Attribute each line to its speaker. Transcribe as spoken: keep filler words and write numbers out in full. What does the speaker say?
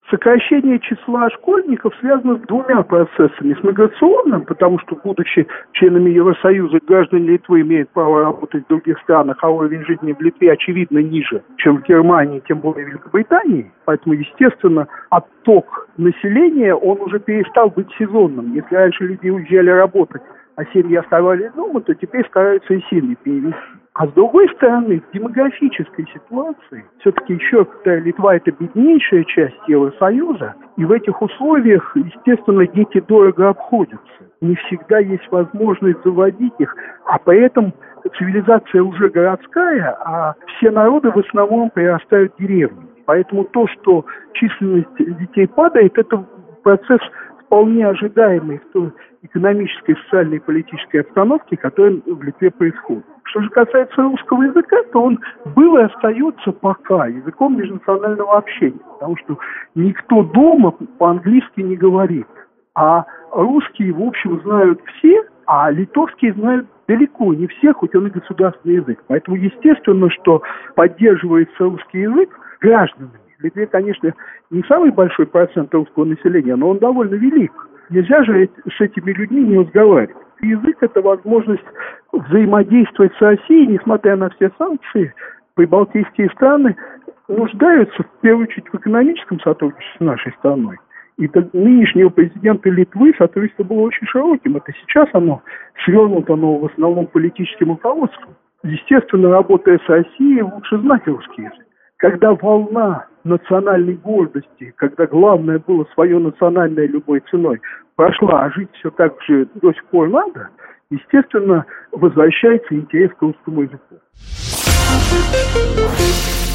Speaker 1: Сокращение числа школьников связано с двумя процессами. С миграционным, потому что, будучи членами Евросоюза, граждане Литвы имеют право работать в других странах, а уровень жизни в Литве, очевидно, ниже, чем в Германии, тем более в Великобритании. Поэтому, естественно, отток населения, он уже перестал быть сезонным. Если раньше люди уезжали работать, а семьи оставались дома, то теперь стараются и семьи перевести. А с другой стороны, в демографической ситуации, все-таки еще, повторяю, Литва – это беднейшая часть Евросоюза, и в этих условиях, естественно, дети дорого обходятся. Не всегда есть возможность заводить их, а поэтому цивилизация уже городская, а все народы в основном прирастают в деревни. Поэтому то, что численность детей падает, это процесс вполне ожидаемый в той экономической, социальной и политической обстановке, которая в Литве происходит. Что же касается русского языка, то он был и остается пока языком межнационального общения, потому что никто дома по-английски не говорит. А русский, в общем, знают все, а литовский знают далеко не все, хоть он и государственный язык. Поэтому естественно, что поддерживается русский язык гражданами. В Литве, конечно, не самый большой процент русского населения, но он довольно велик. Нельзя же с этими людьми не разговаривать. Язык – это возможность взаимодействовать с Россией, несмотря на все санкции. Прибалтийские страны нуждаются, в первую очередь, в экономическом сотрудничестве с нашей страной. И нынешнего президента Литвы сотрудничество было очень широким. Это сейчас оно свернуто, оно в основном политическим руководством. Естественно, работая с Россией, лучше знать русский язык. Когда волна национальной гордости, когда главное было свое национальное любой ценой, прошла, а жить все так же до сих пор надо, естественно, возвращается интерес к русскому языку.